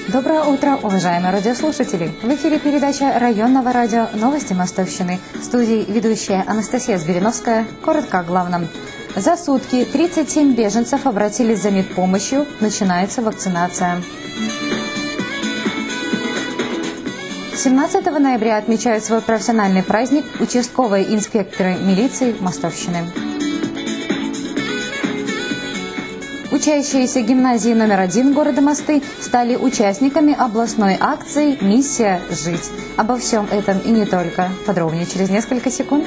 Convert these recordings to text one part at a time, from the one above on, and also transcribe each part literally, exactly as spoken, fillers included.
Доброе утро, уважаемые радиослушатели! В эфире передача районного радио «Новости Мостовщины». В студии ведущая Анастасия Звериновская. Коротко о главном. За сутки тридцать семь беженцев обратились за медпомощью. Начинается вакцинация. семнадцатого ноября отмечают свой профессиональный праздник участковые инспекторы милиции Мостовщины. Учащиеся гимназии номер один города Мосты стали участниками областной акции «Миссия жить». Обо всем этом и не только. Подробнее через несколько секунд.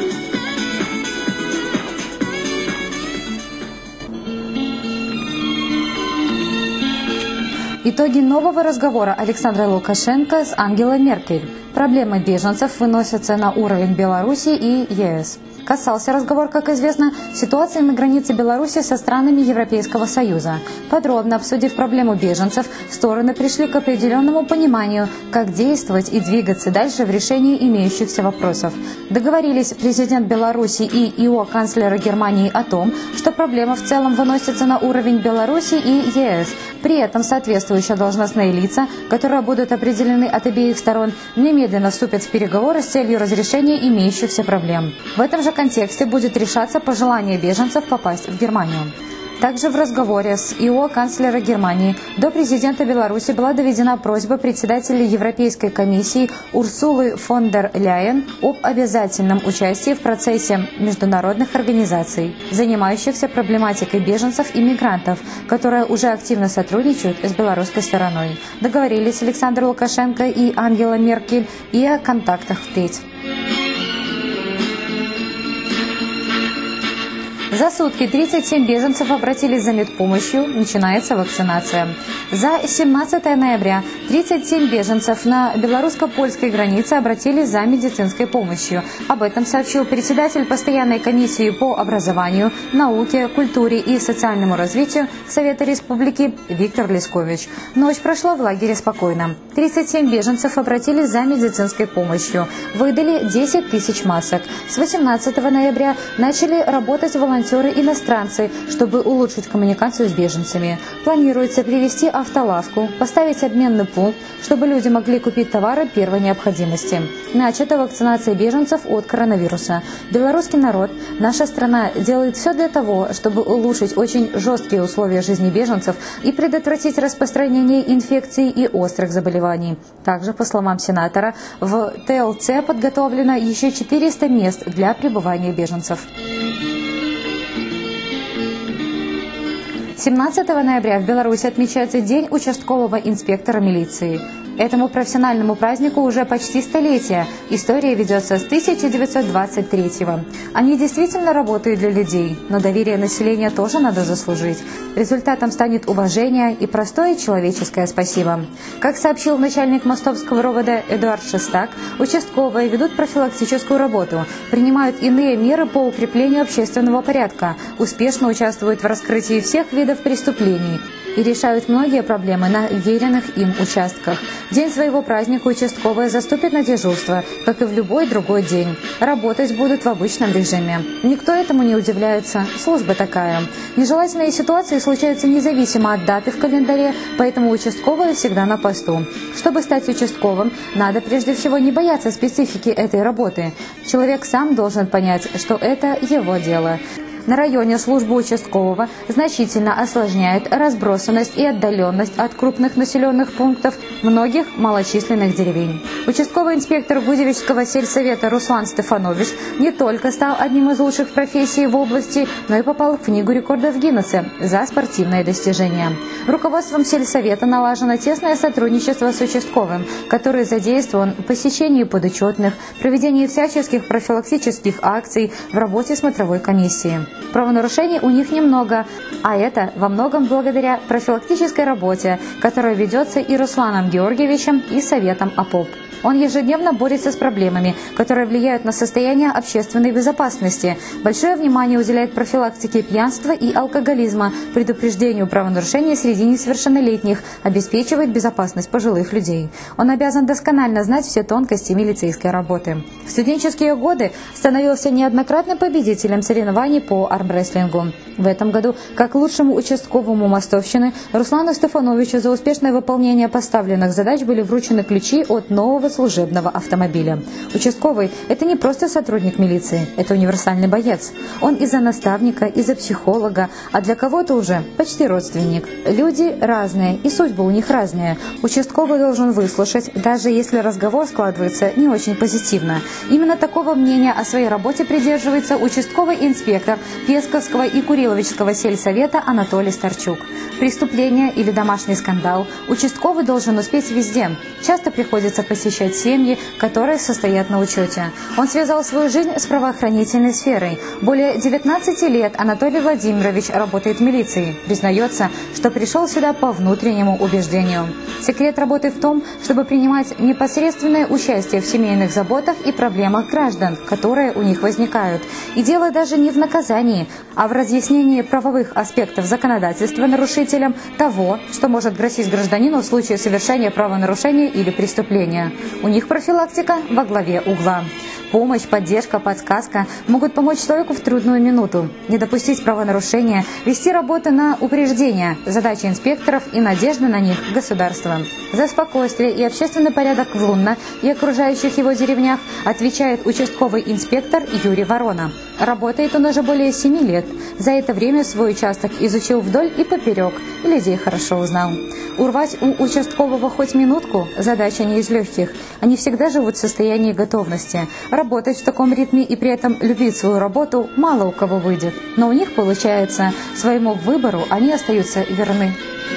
Итоги нового разговора Александра Лукашенко с Ангелой Меркель. Проблемы беженцев выносятся на уровень Беларуси и ЕС. Касался разговор, как известно, ситуации на границе Беларуси со странами Европейского Союза. Подробно обсудив проблему беженцев, стороны пришли к определенному пониманию, как действовать и двигаться дальше в решении имеющихся вопросов. Договорились президент Беларуси и ИО канцлера Германии о том, что проблема в целом выносится на уровень Беларуси и ЕС. При этом соответствующие должностные лица, которые будут определены от обеих сторон, немедленно вступят в переговоры с целью разрешения имеющихся проблем. В этом же контексте будет решаться пожелание беженцев попасть в Германию. Также в разговоре с ИО канцлера Германии до президента Беларуси была доведена просьба председателя Европейской комиссии Урсулы фон дер Ляйен об обязательном участии в процессе международных организаций, занимающихся проблематикой беженцев и мигрантов, которые уже активно сотрудничают с белорусской стороной. Договорились Александр Лукашенко и Ангела Меркель и о контактах впредь. За сутки тридцать семь беженцев обратились за медпомощью. Начинается вакцинация. За семнадцатое ноября тридцать семь беженцев на белорусско-польской границе обратились за медицинской помощью. Об этом сообщил председатель постоянной комиссии по образованию, науке, культуре и социальному развитию Совета Республики Виктор Лескович. Ночь прошла в лагере спокойно. тридцать семь беженцев обратились за медицинской помощью. Выдали десять тысяч масок. С восемнадцатого ноября начали работать волонтеры иностранцы, чтобы улучшить коммуникацию с беженцами. Планируется привести автолавку, поставить обменный пункт, чтобы люди могли купить товары первой необходимости. Начата вакцинация беженцев от коронавируса. Белорусский народ, наша страна делает все для того, чтобы улучшить очень жесткие условия жизни беженцев и предотвратить распространение инфекций и острых заболеваний. Также, по словам сенатора, в ТЛЦ подготовлено еще четыреста мест для пребывания беженцев. семнадцатого ноября в Беларуси отмечается День участкового инспектора милиции. Этому профессиональному празднику уже почти столетие. История ведется с тысяча девятьсот двадцать третьего. Они действительно работают для людей, но доверие населения тоже надо заслужить. Результатом станет уважение и простое человеческое спасибо. Как сообщил начальник мостовского РОВД Эдуард Шестак, участковые ведут профилактическую работу, принимают иные меры по укреплению общественного порядка, успешно участвуют в раскрытии всех видов преступлений и решают многие проблемы на веренных им участках. В день своего праздника участковые заступят на дежурство, как и в любой другой день. Работать будут в обычном режиме. Никто этому не удивляется, служба такая. Нежелательные ситуации случаются независимо от даты в календаре, поэтому участковые всегда на посту. Чтобы стать участковым, надо прежде всего не бояться специфики этой работы. Человек сам должен понять, что это его дело. На районе службы участкового значительно осложняет разбросанность и отдаленность от крупных населенных пунктов многих малочисленных деревень. Участковый инспектор Гудевичского сельсовета Руслан Стефанович не только стал одним из лучших профессий в области, но и попал в Книгу рекордов Гиннесса за спортивные достижения. Руководством сельсовета налажено тесное сотрудничество с участковым, который задействован в посещении подучетных, проведении всяческих профилактических акций в работе смотровой комиссии. Правонарушений у них немного, а это во многом благодаря профилактической работе, которая ведется и Русланом Георгиевичем, и Советом ОПОП. Он ежедневно борется с проблемами, которые влияют на состояние общественной безопасности. Большое внимание уделяет профилактике пьянства и алкоголизма, предупреждению правонарушений среди несовершеннолетних, обеспечивает безопасность пожилых людей. Он обязан досконально знать все тонкости милицейской работы. В студенческие годы становился неоднократным победителем соревнований по армрестлингу. В этом году, как лучшему участковому мостовщины, Руслану Стефановичу за успешное выполнение поставленных задач были вручены ключи от нового служебного автомобиля. Участковый – это не просто сотрудник милиции, это универсальный боец. Он и за наставника, и за психолога, а для кого-то уже почти родственник. Люди разные, и судьба у них разная. Участковый должен выслушать, даже если разговор складывается не очень позитивно. Именно такого мнения о своей работе придерживается участковый инспектор Песковского и Куриловичского сельсовета Анатолий Старчук. Преступление или домашний скандал участковый должен успеть везде. Часто приходится посещать семьи, которые состоят на учете. Он связал свою жизнь с правоохранительной сферой. Более девятнадцати лет Анатолий Владимирович работает в милиции. Признается, что пришел сюда по внутреннему убеждению. Секрет работы в том, чтобы принимать непосредственное участие в семейных заботах и проблемах граждан, которые у них возникают. И дело даже не в наказании, а в разъяснении правовых аспектов законодательства нарушителям того, что может грозить гражданину в случае совершения правонарушения или преступления. У них профилактика во главе угла. Помощь, поддержка, подсказка могут помочь человеку в трудную минуту. Не допустить правонарушения, вести работу на упреждение, задачи инспекторов и надежды на них государства. За спокойствие и общественный порядок в Лунно и окружающих его деревнях отвечает участковый инспектор Юрий Ворона. Работает он уже более семи лет. За это время свой участок изучил вдоль и поперек, и людей хорошо узнал. Урвать у участкового хоть минутку – задача не из легких. Они всегда живут в состоянии готовности. Работать в таком ритме и при этом любить свою работу мало у кого выйдет. Но у них получается, своему выбору они остаются верны.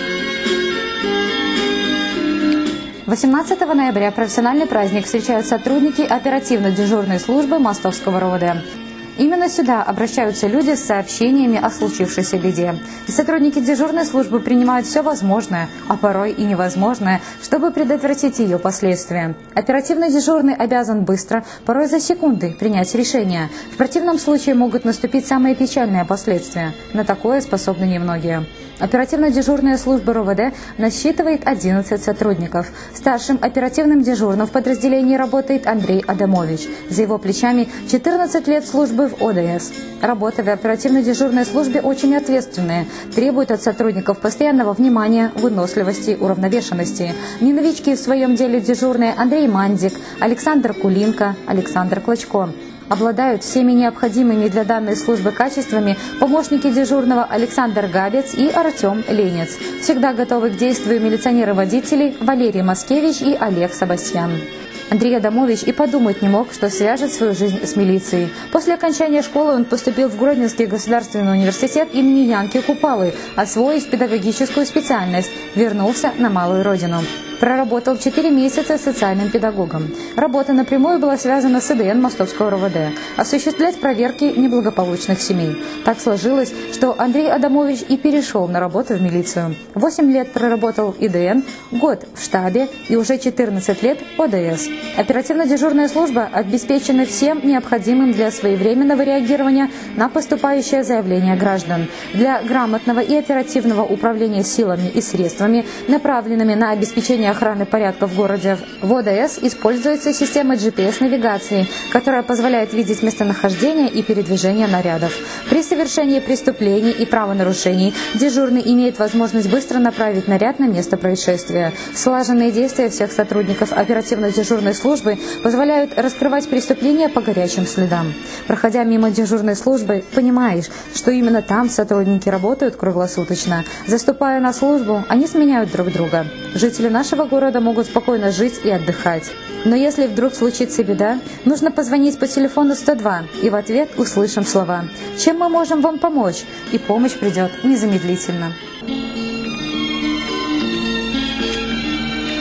восемнадцатого ноября профессиональный праздник встречают сотрудники оперативно-дежурной службы Мостовского РОВД. Именно сюда обращаются люди с сообщениями о случившейся беде. И сотрудники дежурной службы принимают все возможное, а порой и невозможное, чтобы предотвратить ее последствия. Оперативный дежурный обязан быстро, порой за секунды, принять решение. В противном случае могут наступить самые печальные последствия. На такое способны немногие. Оперативно-дежурная служба РОВД насчитывает одиннадцать сотрудников. Старшим оперативным дежурным в подразделении работает Андрей Адамович. За его плечами четырнадцать лет службы в ОДС. Работа в оперативно-дежурной службе очень ответственная, требует от сотрудников постоянного внимания, выносливости, уравновешенности. Не новички в своем деле дежурные Андрей Мандик, Александр Кулинко, Александр Клочко. Обладают всеми необходимыми для данной службы качествами помощники дежурного Александр Габец и Артем Ленец. Всегда готовы к действию милиционеры-водители Валерий Маскевич и Олег Сабастьян. Андрей Адамович и подумать не мог, что свяжет свою жизнь с милицией. После окончания школы он поступил в Гродненский государственный университет имени Янки Купалы, освоив педагогическую специальность, вернулся на малую родину. Проработал четыре месяца социальным педагогом. Работа напрямую была связана с ИДН Мостовского РОВД – осуществлять проверки неблагополучных семей. Так сложилось, что Андрей Адамович и перешел на работу в милицию. Восемь лет проработал в ИДН, год в штабе и уже четырнадцать лет в ОДС. Оперативно-дежурная служба обеспечена всем необходимым для своевременного реагирования на поступающее заявление граждан. Для грамотного и оперативного управления силами и средствами, направленными на обеспечение охраны порядка в городе, в ОДС используется система джи пи эс-навигации, которая позволяет видеть местонахождение и передвижение нарядов. При совершении преступлений и правонарушений дежурный имеет возможность быстро направить наряд на место происшествия. Слаженные действия всех сотрудников оперативно-дежурной службы позволяют раскрывать преступления по горячим следам. Проходя мимо дежурной службы, понимаешь, что именно там сотрудники работают круглосуточно. Заступая на службу, они сменяют друг друга. Жители нашего города могут спокойно жить и отдыхать. Но если вдруг случится беда, нужно позвонить по телефону сто два, и в ответ услышим слова «Чем мы можем вам помочь?» и помощь придет незамедлительно.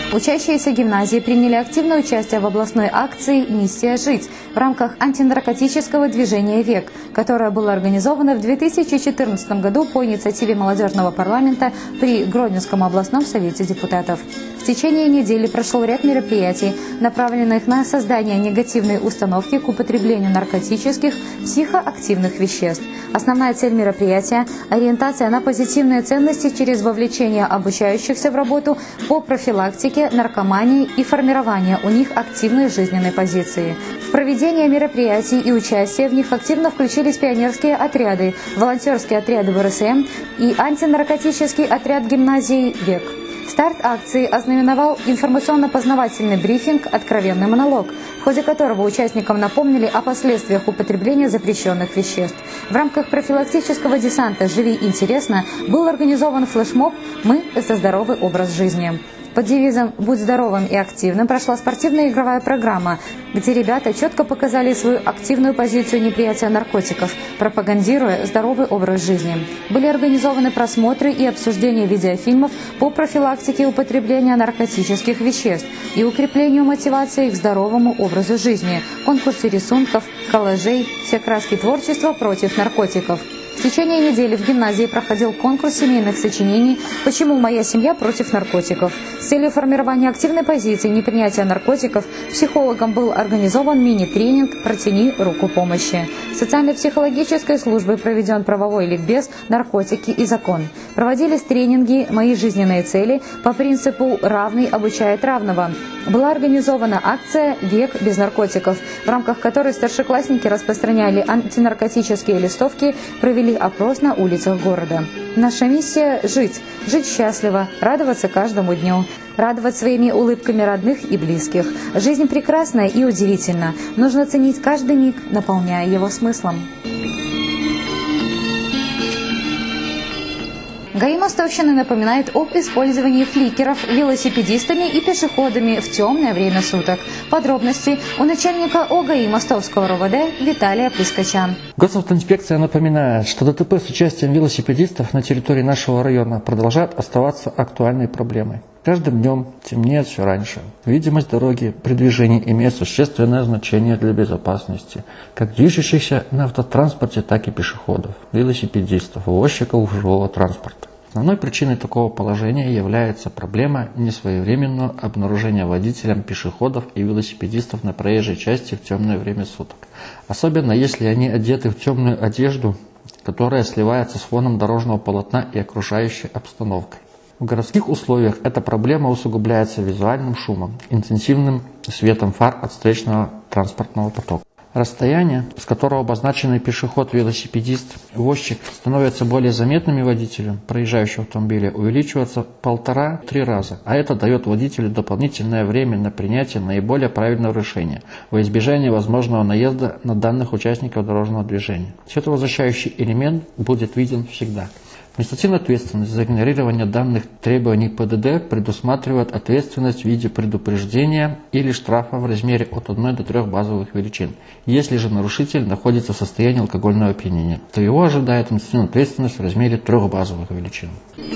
Учащиеся гимназии приняли активное участие в областной акции «Миссия жить» в рамках антинаркотического движения «Век», которое было организовано в две тысячи четырнадцатом году по инициативе молодежного парламента при Гродненском областном совете депутатов. В течение недели прошел ряд мероприятий, направленных на создание негативной установки к употреблению наркотических, психоактивных веществ. Основная цель мероприятия – ориентация на позитивные ценности через вовлечение обучающихся в работу по профилактике наркомании и формирование у них активной жизненной позиции. В проведение мероприятий и участие в них активно включились пионерские отряды, волонтерские отряды вэ эр эс эм и антинаркотический отряд гимназии «Век». Старт акции ознаменовал информационно-познавательный брифинг «Откровенный монолог», в ходе которого участникам напомнили о последствиях употребления запрещенных веществ. В рамках профилактического десанта «Живи интересно» был организован флешмоб «Мы за здоровый образ жизни». Под девизом «Будь здоровым и активным» прошла спортивная игровая программа, где ребята четко показали свою активную позицию неприятия наркотиков, пропагандируя здоровый образ жизни. Были организованы просмотры и обсуждения видеофильмов по профилактике употребления наркотических веществ и укреплению мотивации к здоровому образу жизни, конкурсы рисунков, коллажей, все краски творчества против наркотиков. В течение недели в гимназии проходил конкурс семейных сочинений «Почему моя семья против наркотиков?». С целью формирования активной позиции непринятия наркотиков психологом был организован мини-тренинг «Протяни руку помощи». Социально-психологической службой проведен правовой ликбез «Наркотики и закон». Проводились тренинги «Мои жизненные цели» по принципу «Равный обучает равного». Была организована акция «Век без наркотиков», в рамках которой старшеклассники распространяли антинаркотические листовки, провели опрос на улицах города. Наша миссия – жить, жить счастливо, радоваться каждому дню, радовать своими улыбками родных и близких. Жизнь прекрасна и удивительна. Нужно ценить каждый миг, наполняя его смыслом. ГАИ Мостовщины напоминает об использовании фликеров велосипедистами и пешеходами в темное время суток. Подробности у начальника ОГАИ Мостовского РОВД Виталия Плескача. Госавтоинспекция напоминает, что ДТП с участием велосипедистов на территории нашего района продолжает оставаться актуальной проблемой. Каждым днем темнеет все раньше. Видимость дороги при движении имеет существенное значение для безопасности как движущихся на автотранспорте, так и пешеходов, велосипедистов, возчиков жилого транспорта. Основной причиной такого положения является проблема несвоевременного обнаружения водителям пешеходов и велосипедистов на проезжей части в темное время суток. Особенно если они одеты в темную одежду, которая сливается с фоном дорожного полотна и окружающей обстановкой. В городских условиях эта проблема усугубляется визуальным шумом, интенсивным светом фар от встречного транспортного потока. Расстояние, с которого обозначенный пешеход, велосипедист, возчик становятся более заметными водителю проезжающего автомобиля, увеличивается полтора-три раза, а это дает водителю дополнительное время на принятие наиболее правильного решения во избежание возможного наезда на данных участников дорожного движения. Световозвращающий элемент будет виден всегда. Административная ответственность за игнорирование данных требований ПДД предусматривает ответственность в виде предупреждения или штрафа в размере от одной до трёх базовых величин. Если же нарушитель находится в состоянии алкогольного опьянения, то его ожидает административная ответственность в размере трех базовых величин.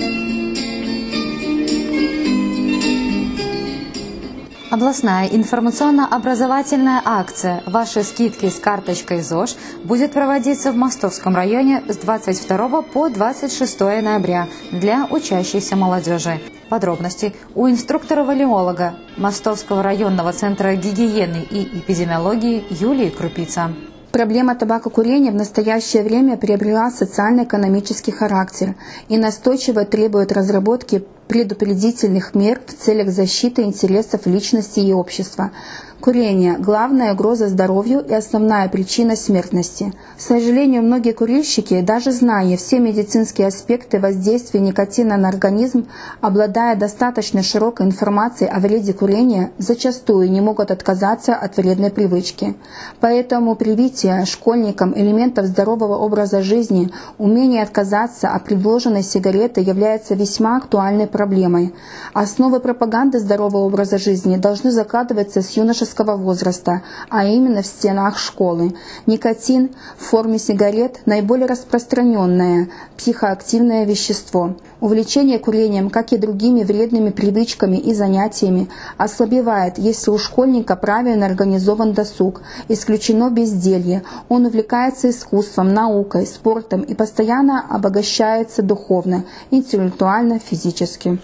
Областная информационно-образовательная акция «Ваши скидки с карточкой ЗОЖ» будет проводиться в Мостовском районе с двадцать второго по двадцать шестое ноября для учащейся молодежи. Подробности у инструктора-валеолога Мостовского районного центра гигиены и эпидемиологии Юлии Крупица. Проблема табакокурения в настоящее время приобрела социально-экономический характер и настойчиво требует разработки предупредительных мер в целях защиты интересов личности и общества. Курение – главная угроза здоровью и основная причина смертности. К сожалению, многие курильщики, даже зная все медицинские аспекты воздействия никотина на организм, обладая достаточно широкой информацией о вреде курения, зачастую не могут отказаться от вредной привычки. Поэтому привитие школьникам элементов здорового образа жизни, умение отказаться от предложенной сигареты является весьма актуальной проблемой. Основы пропаганды здорового образа жизни должны закладываться с юношеского юношеского возраста, а именно в стенах школы. Никотин в форме сигарет – наиболее распространенное психоактивное вещество. Увлечение курением, как и другими вредными привычками и занятиями, ослабевает, если у школьника правильно организован досуг, исключено безделье, он увлекается искусством, наукой, спортом и постоянно обогащается духовно, интеллектуально, физически.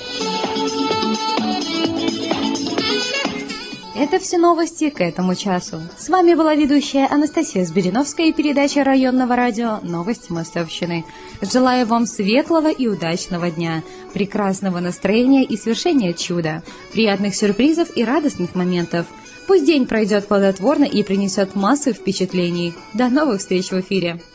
Это все новости к этому часу. С вами была ведущая Анастасия Сбериновская и передача районного радио «Новости Мостовщины». Желаю вам светлого и удачного дня, прекрасного настроения и свершения чуда, приятных сюрпризов и радостных моментов. Пусть день пройдет плодотворно и принесет массу впечатлений. До новых встреч в эфире!